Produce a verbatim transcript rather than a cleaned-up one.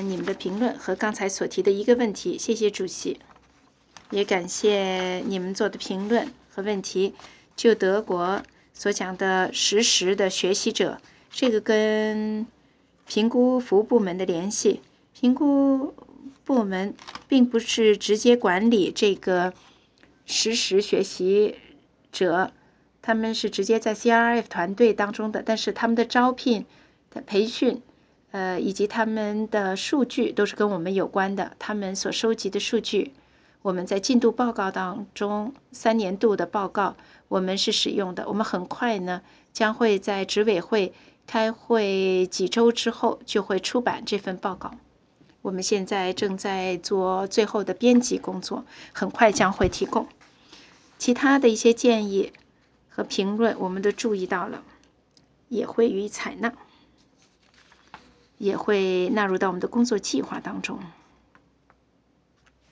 你们的评论和刚才所提的一个问题，谢谢主席，也感谢你们做的评论和问题。就德国所讲的实时的学习者，这个跟评估服务部门的联系，评估部门并不是直接管理这个实时学习者，他们是直接在 C R F 团队当中的，但是他们的招聘、的培训，呃，以及他们的数据都是跟我们有关的。他们所收集的数据，我们在进度报告当中，三年度的报告我们是使用的。我们很快呢，将会在执委会开会几周之后就会出版这份报告。我们现在正在做最后的编辑工作，很快将会提供。其他的一些建议和评论，我们都注意到了，也会予以采纳，也会纳入到我们的工作计划当中。